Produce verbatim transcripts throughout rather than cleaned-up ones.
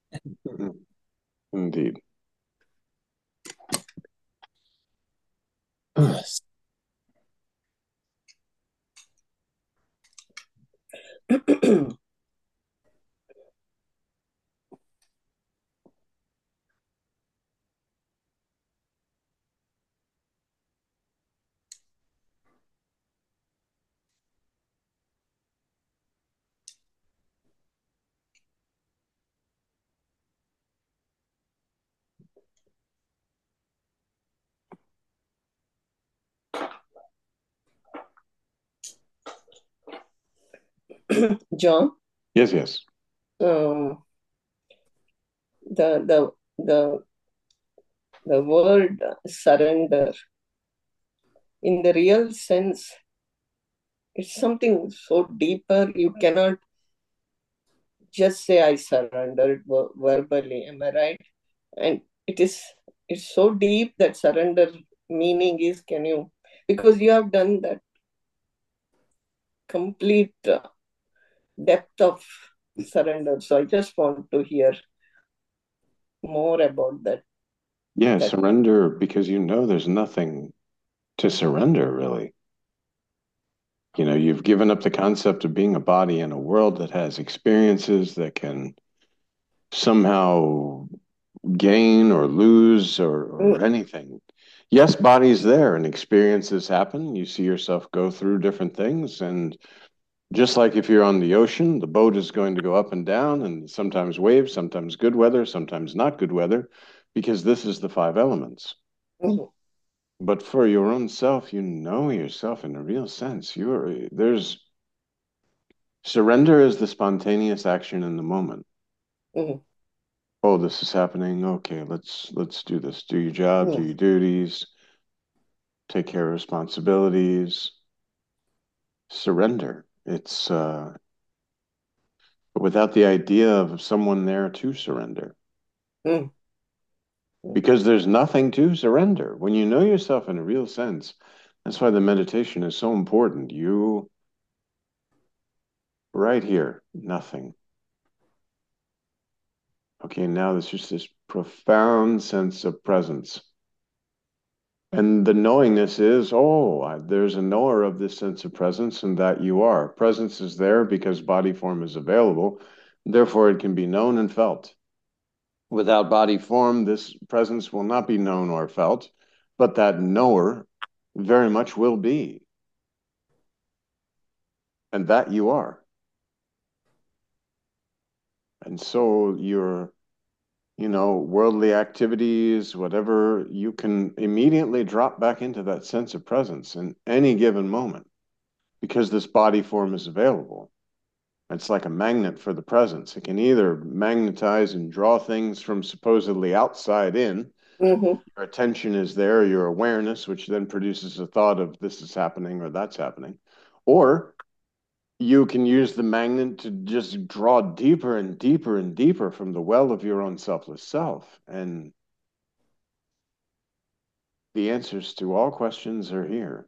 Indeed. John, Yes, yes. um, the the the the word surrender, in the real sense, it's something so deeper. You cannot just say I surrendered ver- verbally. Am I right? And it is it's so deep that surrender meaning is, can you, because you have done that complete uh, depth of surrender. So I just want to hear more about that. Yeah, That surrender because you know there's nothing to surrender, really. You know, you've given up the concept of being a body in a world that has experiences that can somehow gain or lose or, or mm, anything. Yes, body's there and experiences happen. You see yourself go through different things. And just like if you're on the ocean, the boat is going to go up and down and sometimes waves, sometimes good weather, sometimes not good weather, because this is the five elements. mm, But for your own self, you know yourself in a real sense. You're there's surrender is the spontaneous action in the moment. mm, Oh, this is happening. Okay, let's let's do this. Do your job, do mm, your duties, take care of responsibilities, surrender. It's uh without the idea of someone there to surrender. mm, mm. Because there's nothing to surrender. When you know yourself in a real sense, that's why the meditation is so important. You right here, nothing. Okay, now there's just this profound sense of presence. And the knowingness is, oh, I- there's a knower of this sense of presence, and that you are. Presence is there because body form is available. Therefore, it can be known and felt. Without body form, this presence will not be known or felt, but that knower very much will be, and that you are. And so your, you know, worldly activities, whatever, you can immediately drop back into that sense of presence in any given moment because this body form is available. It's like a magnet for the presence. It can either magnetize and draw things from supposedly outside in. Mhm. Your attention is there, your awareness, which then produces a thought of this is happening or that's happening. Or you can use the magnet to just draw deeper and deeper and deeper from the well of your own selfless self. And the answers to all questions are here.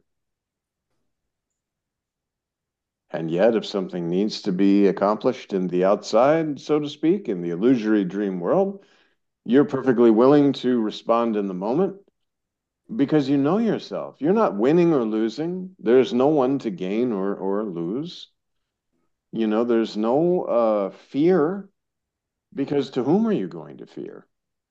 And yet, if something needs to be accomplished in the outside, so to speak, in the illusory dream world, you're perfectly willing to respond in the moment because you know yourself. You're not winning or losing. There's no one to gain or, or lose. You know, there's no uh, fear because to whom are you going to fear?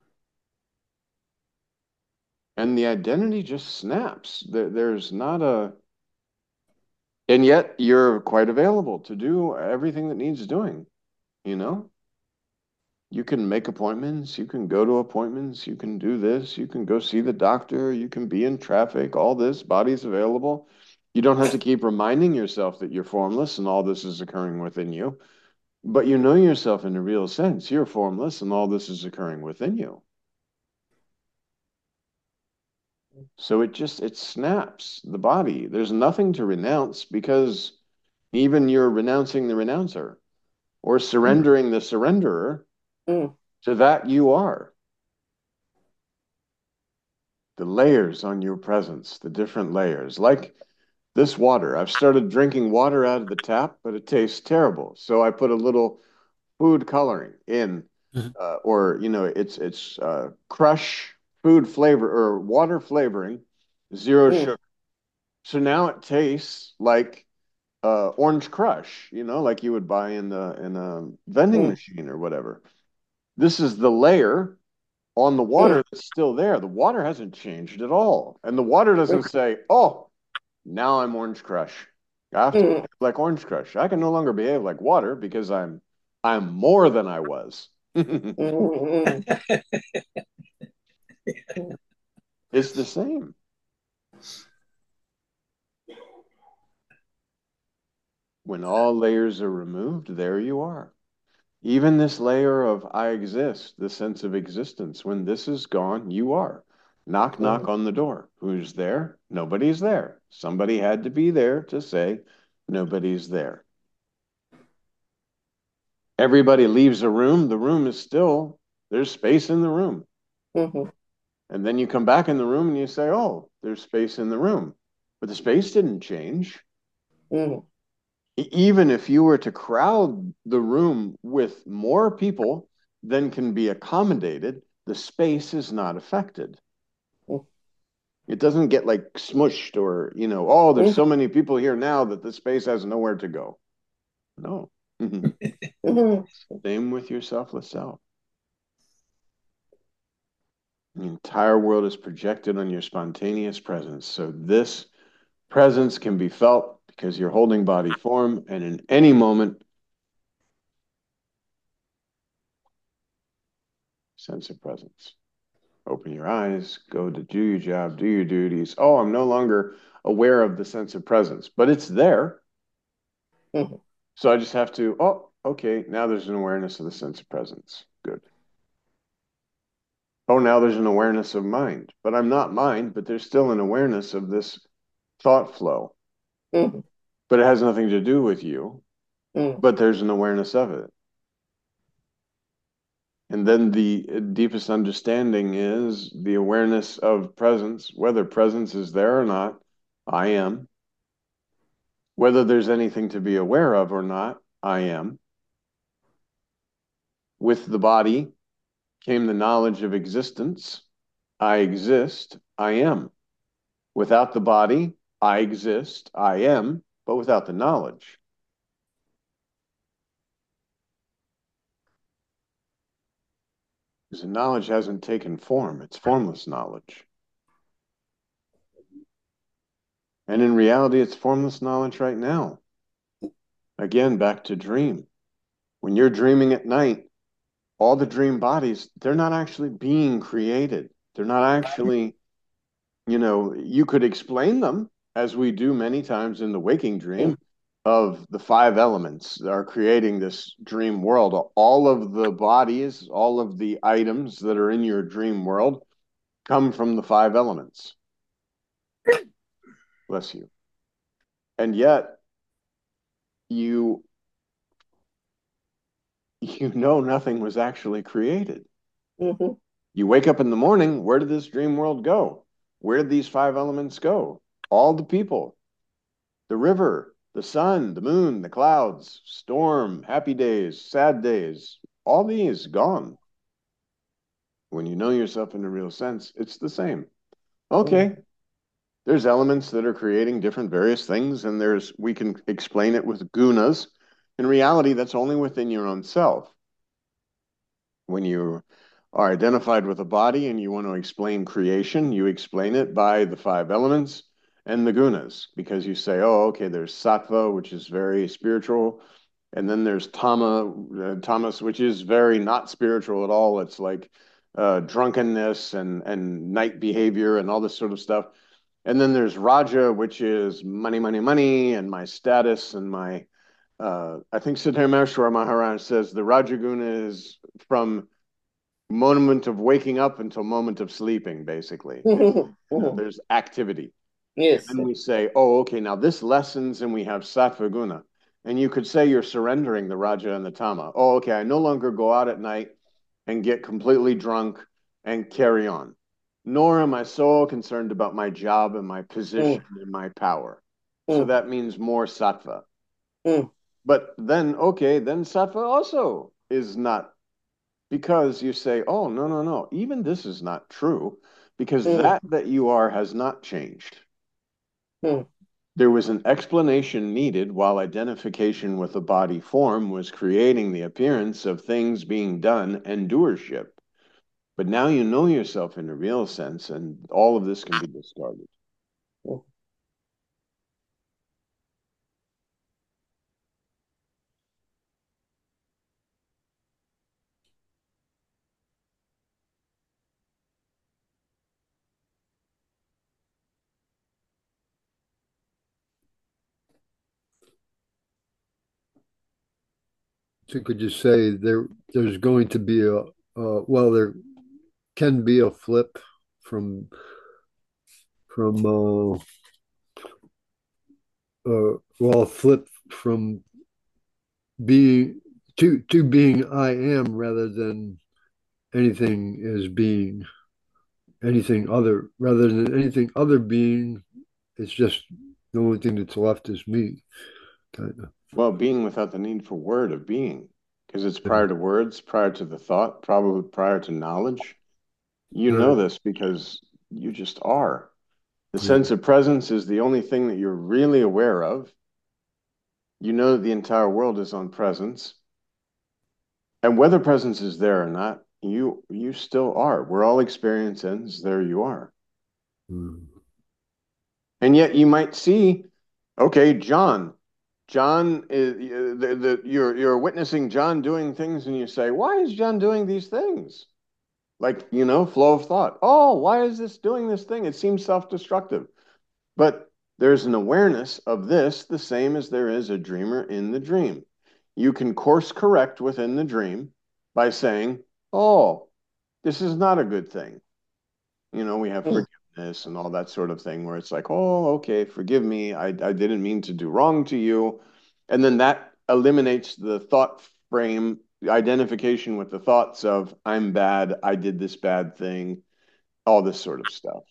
And the identity just snaps. There, there's not a, and yet you're quite available to do everything that needs doing, you know? You can make appointments, you can go to appointments, you can do this, you can go see the doctor, you can be in traffic, all this, body's available. You don't have to keep reminding yourself that you're formless and all this is occurring within you, but you know yourself in a real sense. You're formless and all this is occurring within you. So it just it snaps the body. There's nothing to renounce because even you're renouncing the renouncer or surrendering the surrenderer Mm. to that you are. The layers on your presence, the different layers. Like this water. I've started drinking water out of the tap, but it tastes terrible. So I put a little food coloring in. Mhm. uh, or you know, it's it's uh, crush food flavor or water flavoring, zero mm, sugar. So now it tastes like uh, orange crush, you know, like you would buy in the in a vending mm, machine or whatever. This is the layer on the mm, water that's still there. The water hasn't changed at all, and the water doesn't say, "Oh, now I'm orange crush. I have to mm, behave like orange crush. I can no longer behave like water because I'm I'm more than I was." mm, It's the same. When all layers are removed, there you are. Even this layer of I exist, the sense of existence, when this is gone, you are. Knock, knock mm, on the door. Who's there? Nobody's there. Somebody had to be there to say, nobody's there. Everybody leaves a room. The room is still, there's space in the room. mm, And then you come back in the room and you say, oh, there's space in the room. But the space didn't change. mm, E- Even if you were to crowd the room with more people than can be accommodated, the space is not affected. mm, It doesn't get like smushed or, you know, oh, there's mm, so many people here now that the space has nowhere to go. No. mm, Same with your selfless self. The entire world is projected on your spontaneous presence. So this presence can be felt because you're holding body form, and in any moment, sense of presence. Open your eyes, go to do your job, do your duties. Oh, I'm no longer aware of the sense of presence, but it's there. mm, So I just have to, oh, okay, now there's an awareness of the sense of presence. Good. Oh, now there's an awareness of mind, but I'm not mind, but there's still an awareness of this thought flow, mm, but it has nothing to do with you, mm, but there's an awareness of it. And then the deepest understanding is the awareness of presence, whether presence is there or not, I am. Whether there's anything to be aware of or not, I am. With the body came the knowledge of existence. I exist, I am. Without the body, I exist, I am, but without the knowledge. Because the knowledge hasn't taken form, it's formless knowledge. And in reality, it's formless knowledge right now. Again, back to dream. When you're dreaming at night, all the dream bodies, they're not actually being created. They're not actually, you know, you could explain them as we do many times in the waking mm, dream of the five elements that are creating this dream world. All of the bodies, all of the items that are in your dream world come from the five elements. Bless you. And yet you you know nothing was actually created. mhm, You wake up in the morning, where did this dream world go? Where did these five elements go? All the people, the river, the sun, the moon, the clouds, storm, happy days, sad days, all these gone. When you know yourself in a real sense, it's the same. mm, Okay, there's elements that are creating different various things, and there's we can explain it with gunas. In reality, that's only within your own self. When you are identified with a body and you want to explain creation, you explain it by the five elements and the gunas, because you say, oh, okay, there's sattva, which is very spiritual, and then there's tama, uh, tamas, which is very not spiritual at all. It's like uh, drunkenness and and night behavior and all this sort of stuff. And then there's raja, which is money, money, money, and my status and my uh, I think Siddhartha Maharaj says the Rajaguna is from moment of waking up until moment of sleeping, basically. It's, mhm, you know, mhm. there's activity. And Yes. then we say, oh, okay, now this lessens and we have sattva guna. And you could say you're surrendering the raja and the tama. Oh, okay, I no longer go out at night and get completely drunk and carry on. Nor am I so concerned about my job and my position Mm, and my power. So mm, that means more sattva. mm, But then, okay, then sattva also is not because you say, oh, no, no, no, even this is not true because mm, that that you are has not changed. mm, There was an explanation needed while identification with the body form was creating the appearance of things being done and doership. But now you know yourself in a real sense, and all of this can be discarded. mm. So could you say there there's going to be a uh, well there can be a flip from from uh, uh well a flip from being to to being I am rather than anything is being anything other rather than anything other being. It's just the only thing that's left is me, kind of. Well, being without the need for word of being, because it's Yeah. prior to words, prior to the thought, probably prior to knowledge. You know Right. this because you just are. The Yeah. sense of presence is the only thing that you're really aware of. You know that the entire world is on presence. And whether presence is there or not, you you still are. Where all experience ends, there you are. Mm. And yet you might see, okay, John, John is the, the you're you're witnessing John doing things, and you say, why is John doing these things? Like, you know, flow of thought. Oh, why is this doing this thing? It seems self-destructive. But there's an awareness of this, the same as there is a dreamer in the dream. You can course correct within the dream by saying, oh, this is not a good thing. You know, we have Mm, forgiveness and all that sort of thing where it's like, oh, okay, forgive me. I, I didn't mean to do wrong to you. And then that eliminates the thought frame, identification with the thoughts of, I'm bad, I did this bad thing, all this sort of stuff.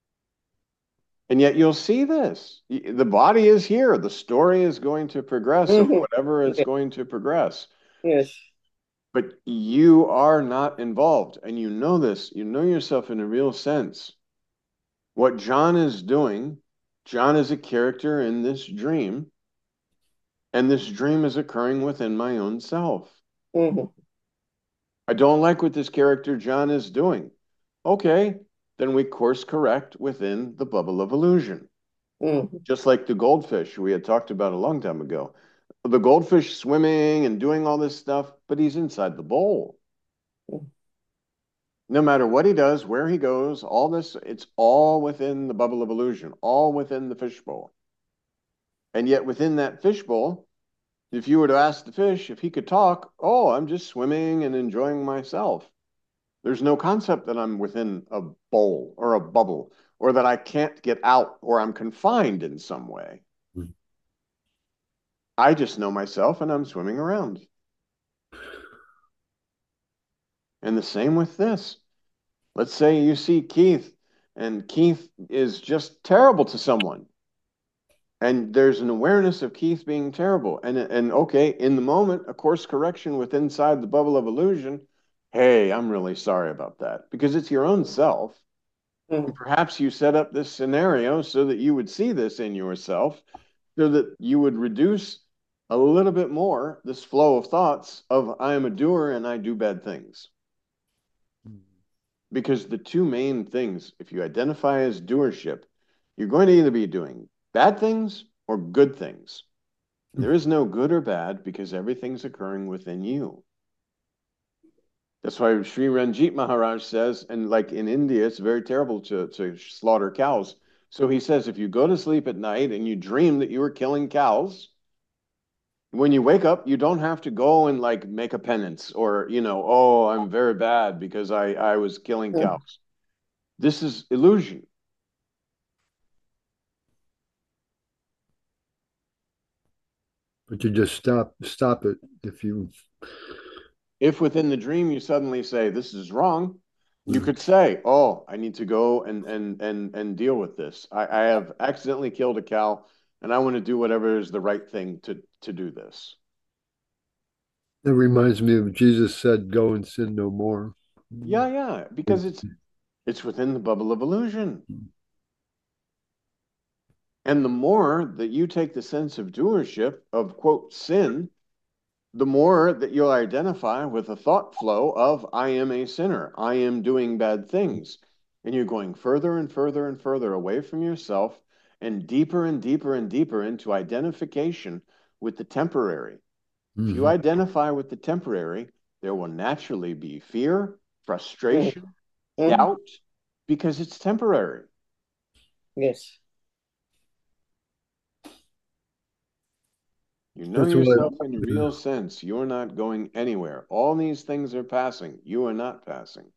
And yet you'll see this. The body is here. The story is going to progress of mhm. whatever it's Yes, going to progress. yes. But you are not involved. And you know this. You know yourself in a real sense. What John is doing, John is a character in this dream, and this dream is occurring within my own self. Mhm, I don't like what this character John is doing. Okay, then we course correct within the bubble of illusion. mhm, Just like the goldfish we had talked about a long time ago. The goldfish swimming and doing all this stuff, but he's inside the bowl. mhm, No matter what he does, where he goes, all this, it's all within the bubble of illusion, all within the fishbowl. And yet within that fishbowl, if you were to ask the fish if he could talk, oh, I'm just swimming and enjoying myself. There's no concept that I'm within a bowl or a bubble or that I can't get out or I'm confined in some way. Mm. I just know myself and I'm swimming around. And the same with this. Let's say you see Keith and Keith is just terrible to someone. And there's an awareness of Keith being terrible. And, and okay, in the moment, a course correction with inside the bubble of illusion. Hey, I'm really sorry about that because it's your own self. And mhm, perhaps you set up this scenario so that you would see this in yourself, so that you would reduce a little bit more this flow of thoughts of I am a doer and I do bad things. Because the two main things, if you identify as doership, you're going to either be doing bad things or good things. And there is no good or bad because everything's occurring within you. That's why Sri Ranjit Maharaj says, and like in India, it's very terrible to, to slaughter cows. So he says, if you go to sleep at night and you dream that you were killing cows, when you wake up, you don't have to go and like make a penance or, you know, oh, I'm very bad because I, I was killing mhm. cows. This is illusion. But you just stop stop it if you. If within the dream you suddenly say, this is wrong, you Mm. could say, oh, I need to go and and and and deal with this. I, I have accidentally killed a cow and I want to do whatever is the right thing to to do this. That reminds me of Jesus said, "Go and sin no more." Yeah, yeah, because It's it's it's within the bubble of illusion. And the more that you take the sense of doership of quote sin, the more that you'll identify with a thought flow of I am a sinner, I am doing bad things. And you're going further and further and further away from yourself and deeper and deeper and deeper into identification with the temporary. If you Mhm. identify with the temporary, there will naturally be fear, frustration, Mm-hmm. doubt, because it's temporary. Yes. You know That's what yourself in a real sense. You're not going anywhere. All these things are passing. You are not passing.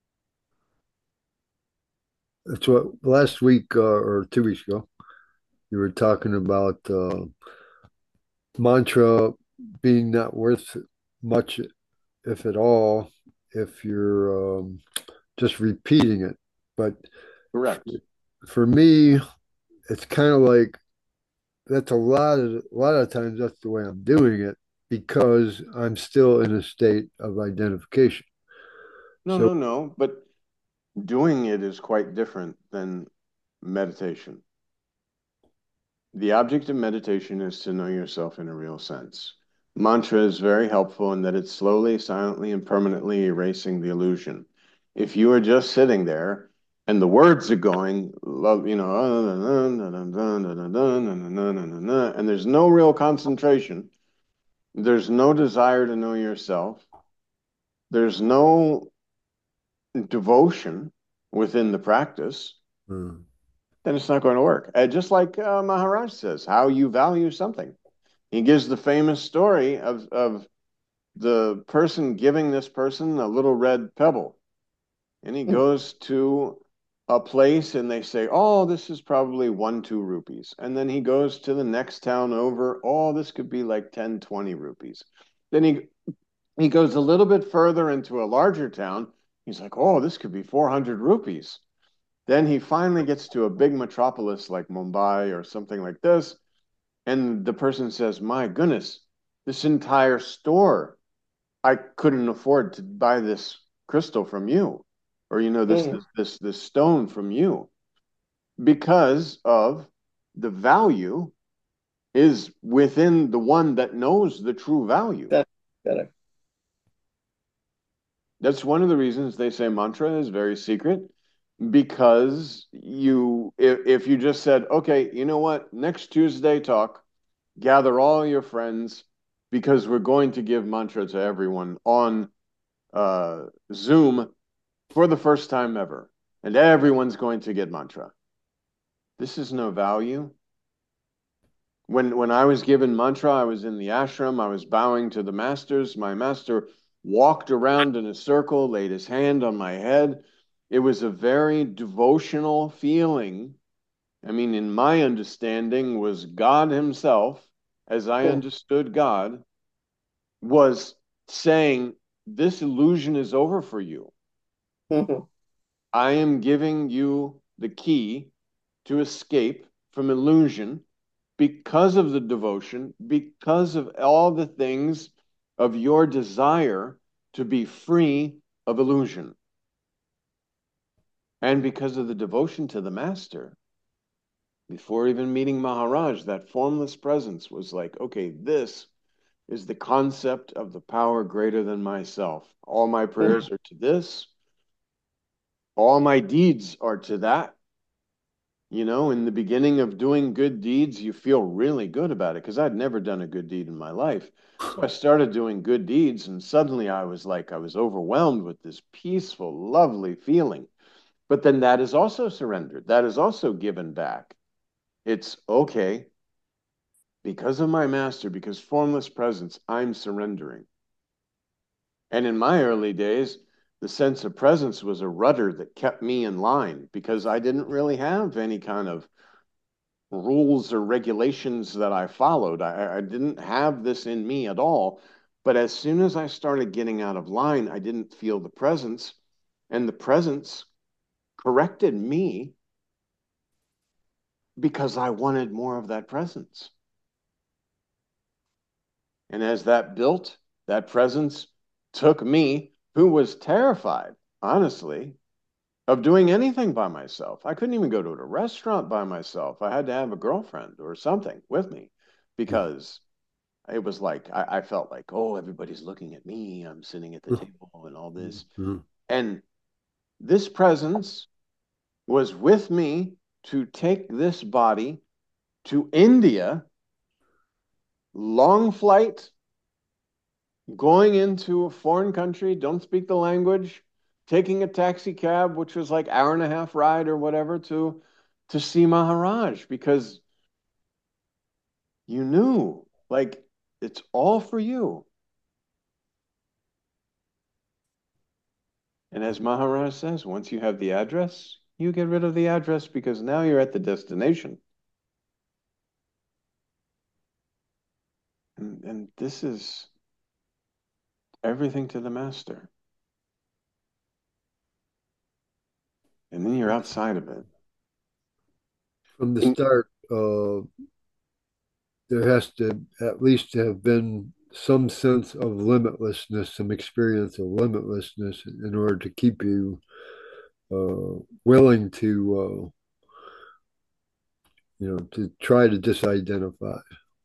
that's what last week uh, or two weeks ago you were talking about uh, mantra being not worth much, if at all, if you're um, just repeating it. But Correct. for me, it's kind of like that's a lot of a lot of times that's the way I'm doing it because I'm still in a state of identification. No, So no, no. But doing it is quite different than meditation. The object of meditation is to know yourself in a real sense. Mantra is very helpful in that it's slowly, silently, and permanently erasing the illusion. If you are just sitting there and the words are going, love, you know, and there's no real concentration, there's no desire to know yourself, there's no devotion within the practice, mm, then it's not going to work. Uh, just like uh, Maharaj says, how you value something. He gives the famous story of, of the person giving this person a little red pebble. And he goes to a place and they say, oh, this is probably one, two rupees. And then he goes to the next town over, oh, this could be like ten, twenty rupees. Then he he goes a little bit further into a larger town. He's like, oh, this could be four hundred rupees. Then he finally gets to a big metropolis like Mumbai or something like this. And the person says, my goodness, this entire store, I couldn't afford to buy this crystal from you, or, you know, this, Mm-hmm. this, this, this stone from you, because of the value is within the one that knows the true value. Correct. Correct. That's one of the reasons they say mantra is very secret, because you, if, if you just said, okay, you know what, next Tuesday talk, gather all your friends because we're going to give mantra to everyone on uh, Zoom for the first time ever, and everyone's going to get mantra. This is no value. When when I was given mantra, I was in the ashram. I was bowing to the masters. My master walked around in a circle, laid his hand on my head. It was a very devotional feeling. I mean, in my understanding, was God Himself, as I understood God, was saying, "This illusion is over for you. Mm-hmm. I am giving you the key to escape from illusion because of the devotion, because of all the things of your desire to be free of illusion, and because of the devotion to the master. Before even meeting Maharaj, that formless presence was like, okay, this is the concept of the power greater than myself. All my prayers are to this, all my deeds are to that. You know, in the beginning of doing good deeds, you feel really good about it because I'd never done a good deed in my life. So I started doing good deeds, and suddenly I was like, I was overwhelmed with this peaceful, lovely feeling. But then that is also surrendered, that is also given back. It's okay, because of my master, because formless presence, I'm surrendering. And in my early days, the sense of presence was a rudder that kept me in line because I didn't really have any kind of rules or regulations that I followed. I, I didn't have this in me at all. But as soon as I started getting out of line, I didn't feel the presence, and the presence corrected me because I wanted more of that presence. And as that built, that presence took me, who was terrified, honestly, of doing anything by myself. I couldn't even go to a restaurant by myself. I had to have a girlfriend or something with me because it was like, I, I felt like, oh, everybody's looking at me. I'm sitting at the table and all this. Mm-hmm. And this presence was with me to take this body to India, long flight, going into a foreign country, don't speak the language, taking a taxi cab, which was like hour and a half ride or whatever, to to see Maharaj, because you knew, like, it's all for you. And as Maharaj says, once you have the address, you get rid of the address because now you're at the destination. And, and this is everything to the master. And then you're outside of it. From the start, uh, there has to at least have been some sense of limitlessness, some experience of limitlessness in order to keep you uh, willing to, uh, you know, to try to disidentify.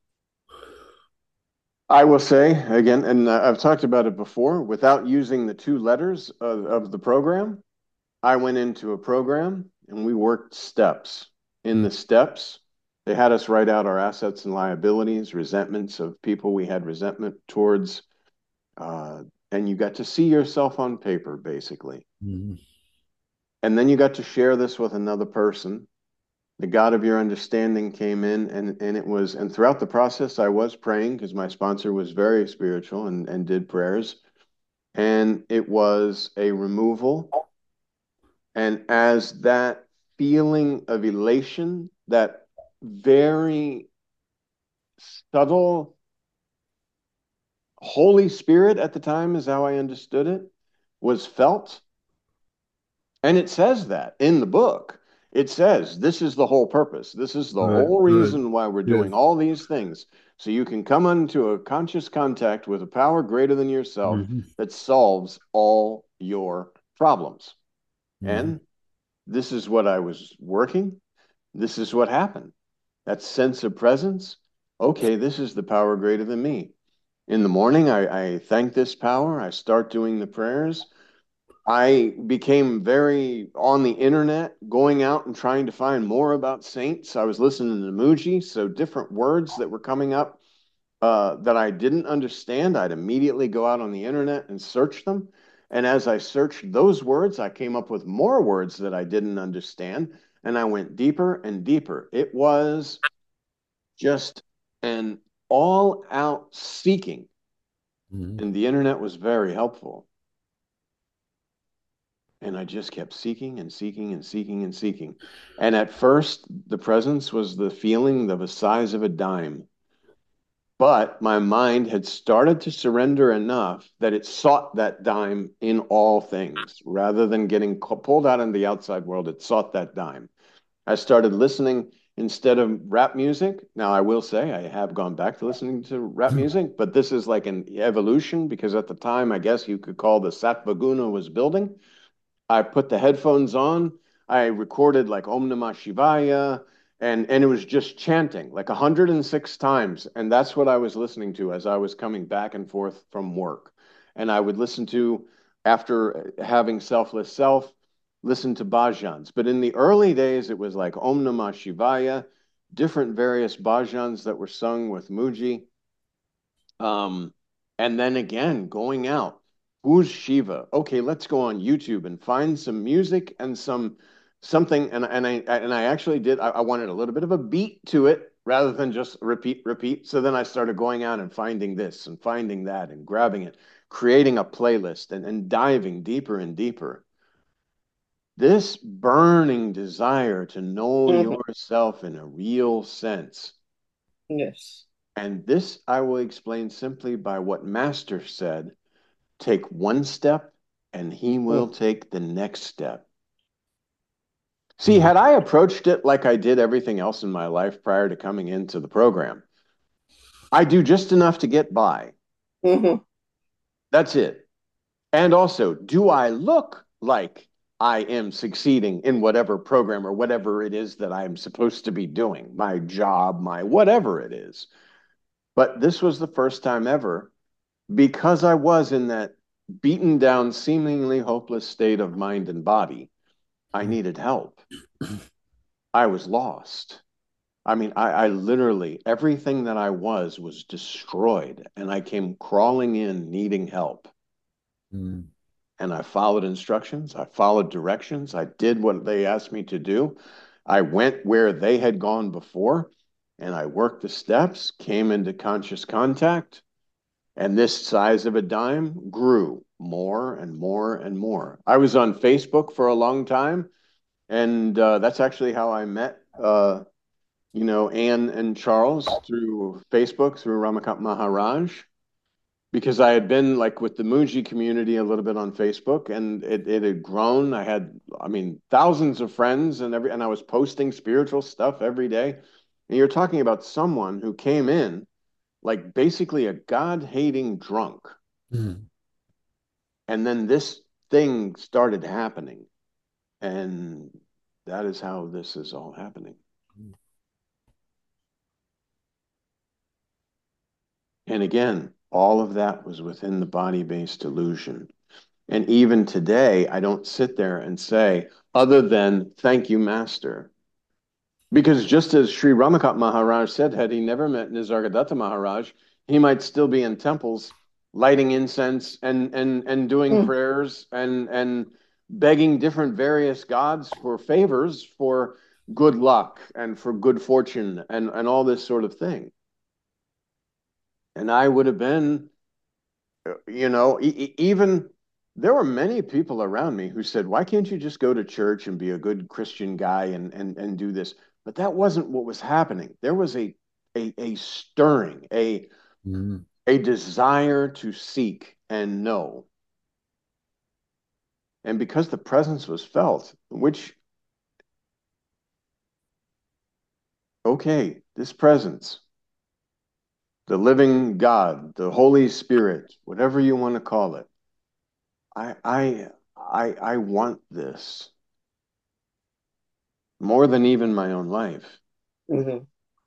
I will say again, and I've talked about it before, without using the two letters of, of the program, I went into a program and we worked steps. In the steps, they had us write out our assets and liabilities, resentments of people we had resentment towards, uh, and you got to see yourself on paper, basically. Mm-hmm. And then you got to share this with another person. The God of your understanding came in, and and it was, and throughout the process, I was praying because my sponsor was very spiritual and and did prayers, and it was a removal. And as that feeling of elation, that very subtle Holy Spirit at the time is how I understood it, was felt. And it says that in the book. It says this is the whole purpose. This is the Right, whole right. reason why we're doing Yes. all these things. So you can come into a conscious contact with a power greater than yourself Mm-hmm. that solves all your problems. Mm-hmm. And this is what I was working. This is what happened. That sense of presence. Okay, this is the power greater than me. In the morning, I, I thank this power. I start doing the prayers. I became very on the internet, going out and trying to find more about saints. I was listening to Muji, so different words that were coming up uh, that I didn't understand, I'd immediately go out on the internet and search them. And as I searched those words, I came up with more words that I didn't understand, and I went deeper and deeper. It was just an all-out seeking, Mm-hmm. and the internet was very helpful. And I just kept seeking and seeking and seeking and seeking. And at first, the presence was the feeling of the size of a dime. But my mind had started to surrender enough that it sought that dime in all things. Rather than getting pulled out in the outside world, it sought that dime. I started listening instead of rap music. Now, I will say I have gone back to listening to rap music, but this is like an evolution because at the time, I guess you could call the Sattva Guna was building. I put the headphones on. I recorded like Om Namah Shivaya, and and it was just chanting like one hundred six times, and that's what I was listening to as I was coming back and forth from work. And I would listen to, after having Selfless Self, listen to bhajans. But in the early days, it was like Om Namah Shivaya, different various bhajans that were sung with Muji. Um, and then again, going out. Who's Shiva? Okay, let's go on YouTube and find some music and some something. And and I and I actually did. I, I wanted a little bit of a beat to it rather than just repeat, repeat. So then I started going out and finding this and finding that and grabbing it, creating a playlist and, and diving deeper and deeper. This burning desire to know Mm-hmm. yourself in a real sense. Yes. And this I will explain simply by what Master said. Take one step and he will Mm. take the next step. See, had I approached it like I did everything else in my life prior to coming into the program, I do just enough to get by. Mm-hmm. That's it. And also, do I look like I am succeeding in whatever program or whatever it is that I'm supposed to be doing, my job, my whatever it is? But this was the first time ever, because I was in that beaten down, seemingly hopeless state of mind and body. I needed help. I was lost. I mean, I, I literally, everything that I was was destroyed, and I came crawling in needing help. Mm. And I followed instructions. I followed directions. I did what they asked me to do. I went where they had gone before, and I worked the steps, came into conscious contact, and this size of a dime grew more and more and more. I was on Facebook for a long time, and uh, that's actually how I met, uh, you know, Anne and Charles through Facebook, through Ramakant Maharaj, because I had been like with the Muji community a little bit on Facebook, and it, it had grown. I had, I mean, thousands of friends, and every, and I was posting spiritual stuff every day. And you're talking about someone who came in like basically a God-hating drunk. Mm. And then this thing started happening. And that is how this is all happening. And again, all of that was within the body-based illusion. And even today, I don't sit there and say, other than thank you, Master. Because just as Sri Ramakant Maharaj said, had he never met Nisargadatta Maharaj, he might still be in temples lighting incense and and and doing Mm. prayers and and begging different various gods for favors for good luck and for good fortune and and all this sort of thing. And I would have been, you know, e- even there were many people around me who said, "Why can't you just go to church and be a good Christian guy and and and do this?" But that wasn't what was happening. There was a a, a stirring, a Mm. a desire to seek and know. And because the presence was felt, which, okay, this presence, the living God, the Holy Spirit, whatever you want to call it, I I I I want this more than even my own life. Mm-hmm.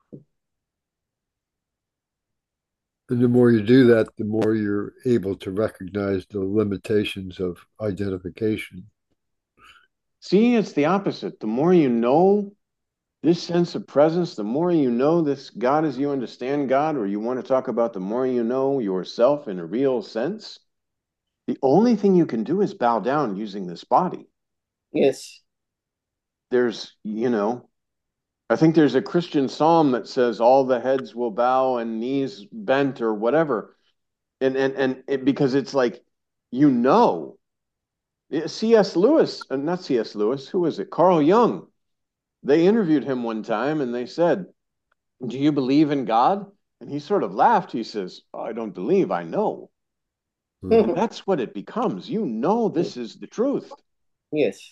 And the more you do that, the more you're able to recognize the limitations of identification. See, it's the opposite. The more you know this sense of presence, the more you know this God as you understand God, or you want to talk about the more you know yourself in a real sense, the only thing you can do is bow down using this body. Yes. There's, you know, I think there's a Christian psalm that says all the heads will bow and knees bent or whatever. And and and it, because it's like, you know, C S. Lewis, uh, not C S. Lewis, who was it? Carl Jung. They interviewed him one time and they said, "Do you believe in God?" And he sort of laughed. He says, "Oh, I don't believe, I know." And Mm. that's what it becomes. You know, this is the truth. Yes.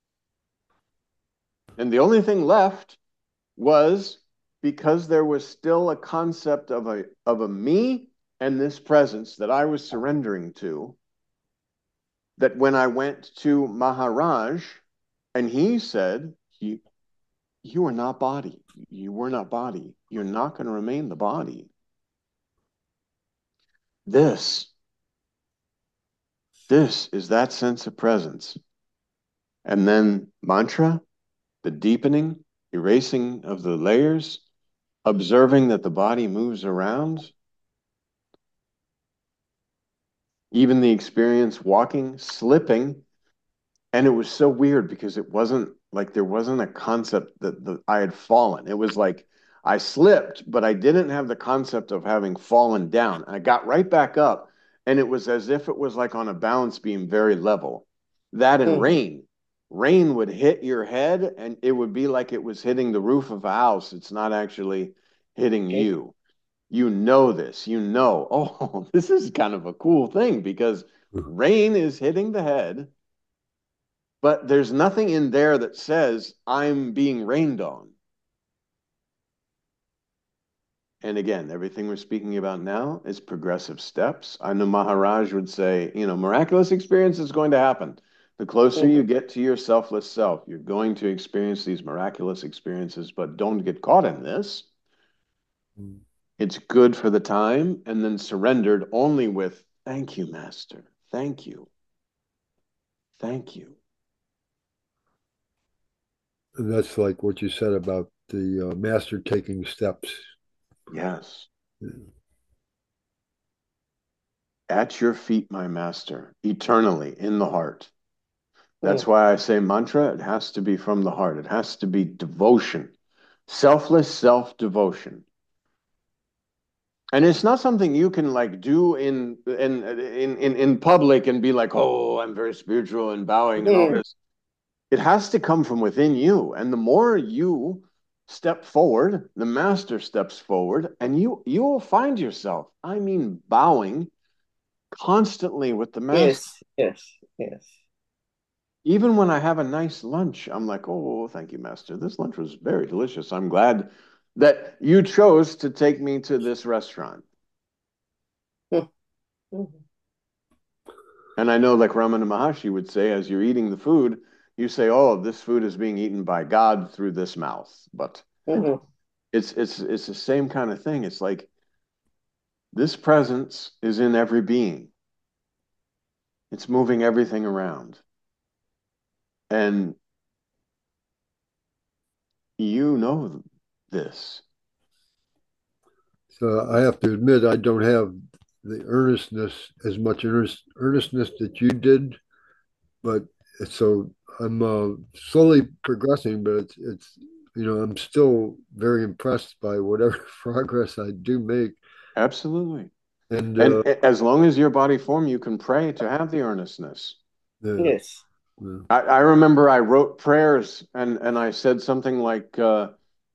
And the only thing left was, because there was still a concept of a of a me and this presence that I was surrendering to, that when I went to Maharaj and he said, you, you are not body. You were not body. You're not going to remain the body. This, this is that sense of presence. And then mantra, the deepening, erasing of the layers, observing that the body moves around, even the experience walking, slipping. And it was so weird because it wasn't like there wasn't a concept that the, I had fallen. It was like I slipped, but I didn't have the concept of having fallen down. I got right back up, and it was as if it was like on a balance beam, very level. That and Mm. rain. Rain would hit your head, and it would be like it was hitting the roof of a house. It's not actually hitting Yes. you. You know this. You know, oh, this is kind of a cool thing because rain is hitting the head, but there's nothing in there that says I'm being rained on. And again, everything we're speaking about now is progressive steps. I know Maharaj would say, you know, miraculous experience is going to happen. The closer you Mm-hmm. get to your selfless self, you're going to experience these miraculous experiences, but don't get caught in this. Mm. It's good for the time, and then surrendered only with, thank you, Master. Thank you. Thank you. And that's like what you said about the uh, master taking steps. Yes. Yeah. At your feet, my master, eternally in the heart. That's Mm. why I say mantra, it has to be from the heart. It has to be devotion, selfless self-devotion. And it's not something you can like do in in in in, in public and be like, oh, I'm very spiritual and bowing and all Mm. this. It has to come from within you. And the more you step forward, the master steps forward, and you you will find yourself, I mean, bowing constantly with the master. Yes, yes, yes. Even when I have a nice lunch, I'm like, oh, thank you, master. This lunch was very delicious. I'm glad that you chose to take me to this restaurant. Mm-hmm. And I know, like Ramana Maharshi would say, as you're eating the food, you say, oh, this food is being eaten by God through this mouth. But Mm-hmm. it's it's it's the same kind of thing. It's like this presence is in every being. It's moving everything around. And you know this. So I have to admit, I don't have the earnestness, as much earnest, earnestness that you did, but so I'm uh, slowly progressing, but it's, it's, you know, I'm still very impressed by whatever progress I do make. Absolutely. And And uh, as long as your body form, you can pray to have the earnestness. yeah, Yes. yeah. I, I remember I wrote prayers and, and I said something like, uh,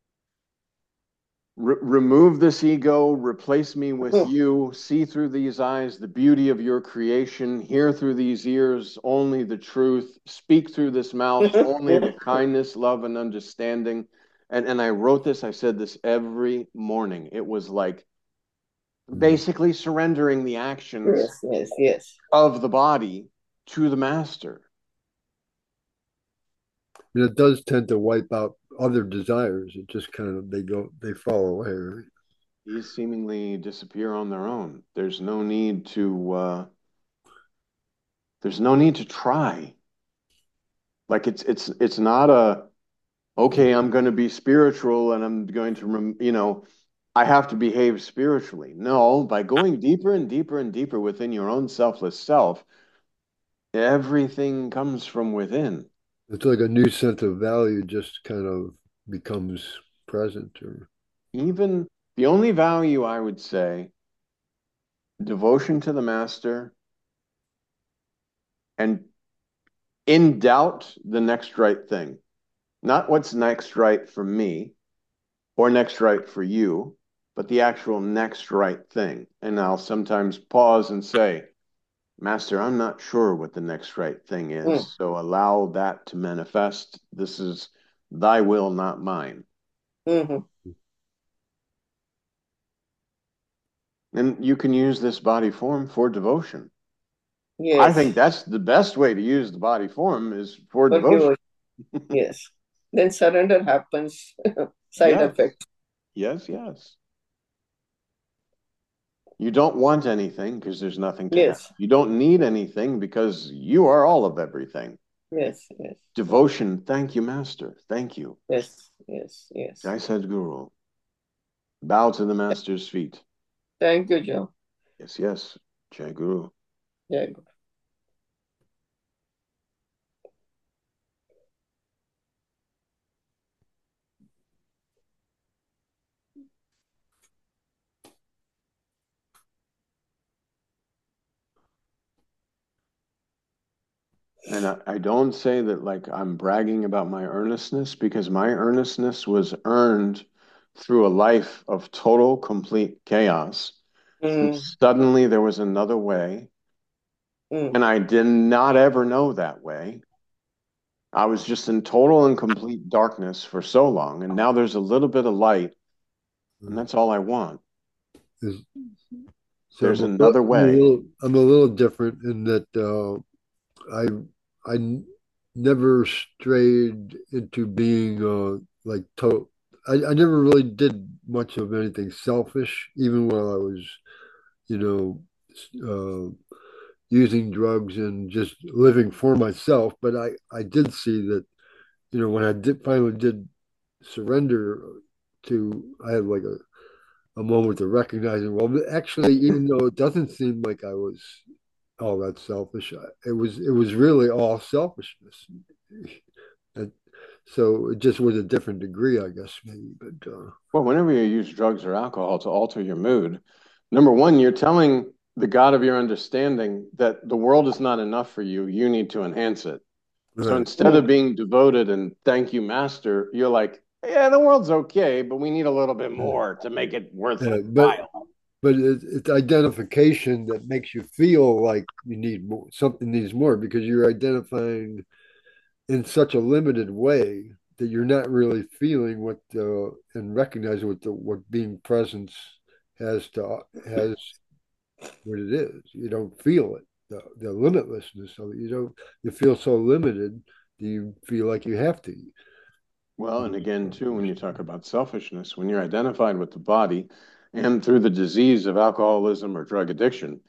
Re remove this ego, replace me with Mm. you, see through these eyes the beauty of your creation, hear through these ears only the truth, speak through this mouth only the kindness, love, and understanding. And, and I wrote this, I said this every morning. It was like Mm. basically surrendering the actions Yes, yes, yes. of the body to the master. And it does tend to wipe out other desires. It just kind of, they go, they fall away, right? These seemingly disappear on their own. There's no need to uh, there's no need to try. Like it's it's it's not a okay, I'm going to be spiritual and I'm going to rem- you know, I have to behave spiritually. No, by going deeper and deeper and deeper within your own selfless self, everything comes from within. It's like a new sense of value just kind of becomes present or Even the only value I would say, devotion to the master and in doubt, the next right thing. Not what's next right for me or next right for you, but the actual next right thing. And I'll sometimes pause and say, Master, I'm not sure what the next right thing Mm. is. So allow that to manifest. This is thy will, not mine. Mm-hmm. And you can use this body form for devotion. I Yes. think that's the best way to use the body form is for For devotion. devotion. Yes. Then surrender happens. Side Yes, effect. yes, yes. You don't want anything because there's nothing to have. Yes. You don't need anything because you are all of everything. Yes. Yes. Devotion, thank you, Master. Thank you. Yes. Yes. Yes. Jai Sadhguru. Bow to the Master's feet. Thank you, Joe. Yes, yes. Jai Guru. Yeah. And I, I don't say that like I'm bragging about my earnestness because my earnestness was earned through a life of total, complete chaos. And Mm. suddenly there was another way, Mm. and I did not ever know that way. I was just in total and complete darkness for so long, and now there's a little bit of light, and that's all I want. Is- So There's I'm a, little, another I'm a way. little, I'm a little different in that uh, I, I n- never strayed into being uh, like total. I, I never really did much of anything selfish, even while I was, you know, uh, using drugs and just living for myself. But I, I did see that, you know, when I did finally did surrender to, I had like a, a moment of recognizing, well, actually, even though it doesn't seem like I was all that selfish, it was, it was really all selfishness. And so it just was a different degree, I guess, maybe. But uh, Well, whenever you use drugs or alcohol to alter your mood, number one, you're telling the God of your understanding that the world is not enough for you. You need to enhance it. So right. instead of being devoted and thank you, master, you're like, yeah, the world's okay, but we need a little bit Yeah. more to make it Yeah. But worthwhile. but it, it's identification that makes you feel like you need more, something needs more because you're identifying in such a limited way that you're not really feeling what the and recognizing what the what being presence has to has what it is. You don't feel it, the the limitlessness of it. You don't you feel so limited that you feel like you have to. Well, and again, too, when you talk about selfishness, when you're identified with the body and through the disease of alcoholism or drug addiction,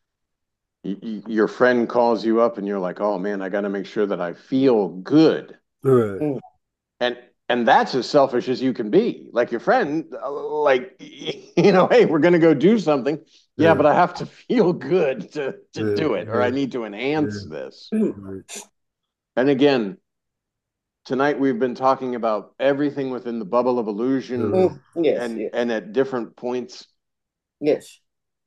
y- y- your friend calls you up and you're like, oh man, I got to make sure that I feel good. All right. Mm. And and that's as selfish as you can be. Like your friend, uh, like you know, hey, we're gonna go do something. Yeah, Yeah. but I have to feel good to to Yeah. do it, or I Yeah. need to enhance Yeah. this. Mm. Right. And again, tonight we've been talking about everything within the bubble of illusion Uh-huh. Mm. Yes, and yes, and at different points. yes.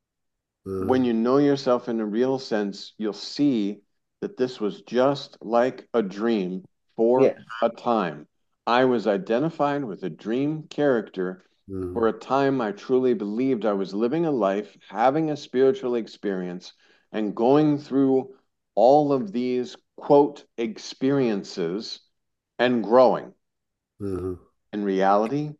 When Uh-huh. you know yourself in a real sense, you'll see that this was just like a dream for Yeah. a time. I was identified with a dream character Uh-huh. for a time. I truly believed I was living a life, having a spiritual experience, and going through all of these, quote, experiences and growing. Uh-huh. In reality,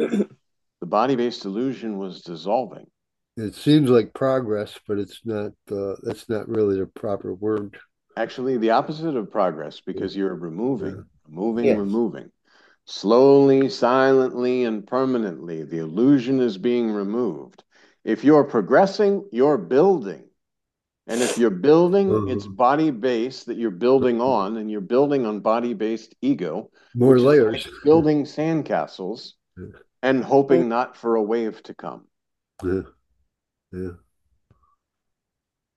the body based illusion was dissolving. It seems like progress, but it's not. Uh, that's not really the proper word. Actually, the opposite of progress Yeah. because you're Yeah. removing, removing, Yes. removing. Slowly, silently, and permanently, the illusion is being removed. If you're progressing, you're building. And if you're building, it's Uh-huh. body based that you're building on, and you're building on body based ego, More which is like layers. building sandcastles Yeah. and Mm. hoping not for a wave to come. Yeah. Yeah.